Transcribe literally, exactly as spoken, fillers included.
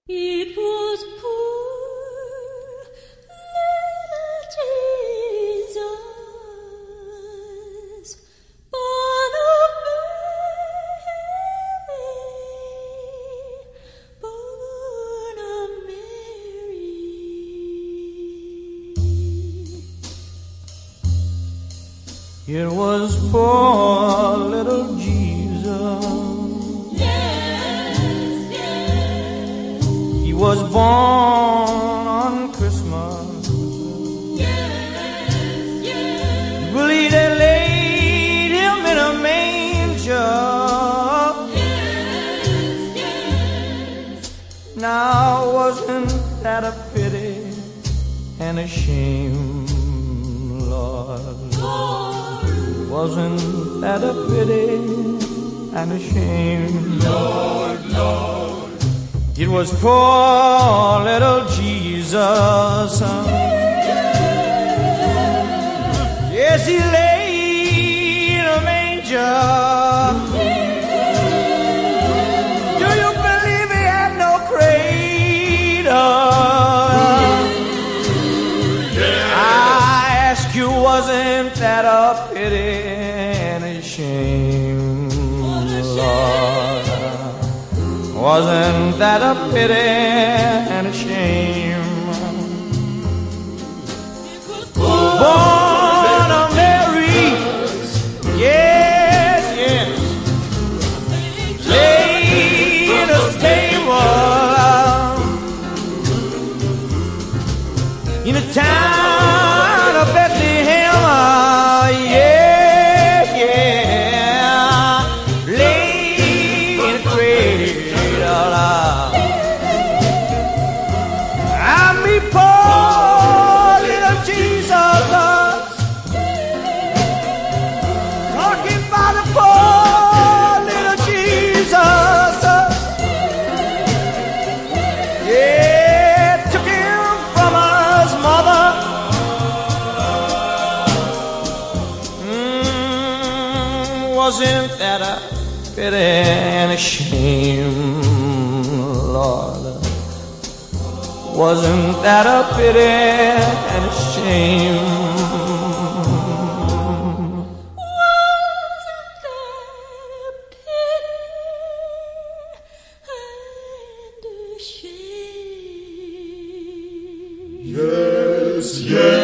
It was poor little Jesus, born of Mary, born of Mary. It was poor little Jesus. He was born on Christmas. Yes, yes. Really, they laid him in a manger. Yes, yes. Now, wasn't that a pity and a shame, Lord? Lord, Wasn't that a pity and a shame? Lord, Lord. It was poor little Jesus. Yes, he lay in a manger. Do you believe he had no cradle? I ask you, wasn't that a pity and a shame, Lord? Wasn't that a pity and a shame? Born of Mary, yes, yes. Lay in a stable in the town of Bethlehem, yeah, yeah. Lay in a cradle. I'm me poor little Jesus, talking about the poor little Jesus. Yeah, took him from his mother. Mm, wasn't that a pity and a shame, Lord? Wasn't that a pity and a shame? Wasn't that a pity and a shame? Yes, yes.